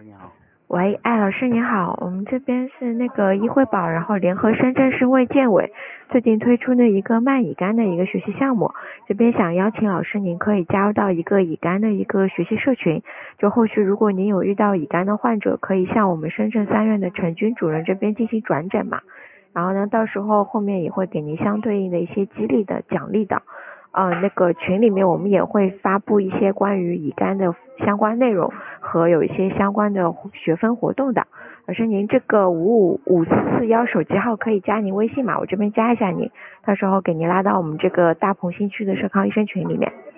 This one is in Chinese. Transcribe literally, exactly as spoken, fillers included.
喂，你好。 喂，艾老师你好，我们这边是那个医惠宝，然后联合深圳市卫健委最近推出的一个慢乙肝的一个学习项目，这边想邀请老师您可以加入到一个乙肝的一个学习社群，就后续如果您有遇到乙肝的患者，可以向我们深圳三院的陈军主任这边进行转诊嘛，然后呢，到时候后面也会给您相对应的一些激励的奖励的。呃，那个群里面我们也会发布一些关于乙肝的相关内容和有一些相关的学分活动的。老师，您这个五五五四四幺手机号可以加您微信嘛？我这边加一下您，到时候给您拉到我们这个大鹏新区的社康医生群里面。